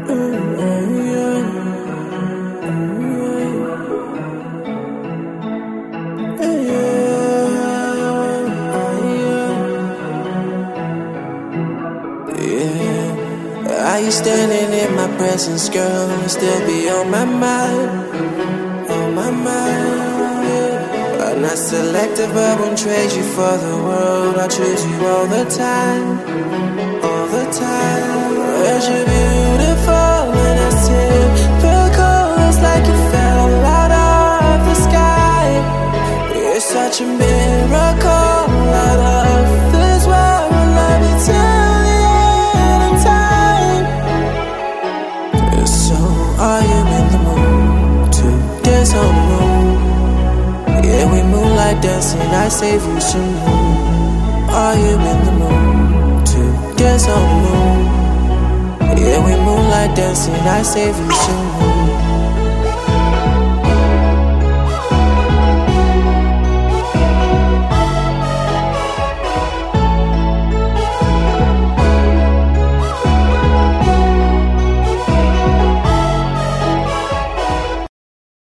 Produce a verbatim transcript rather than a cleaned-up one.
Are you standing in my presence, girl, and still be on my mind, on my mind? I'm not selective, I won't trade you for the world. I choose you all the time, all the time. Cause you're beautiful and it's typical. It's like you fell out of the sky. You're such a miracle out of this world. Love you till the end of time. So are you in the mood to dance on the moon? Yeah, we moonlight dancing, I save you some moon. Are you in the mood to dance on the moon? Yeah, we moonlight dancing, I save you some moon.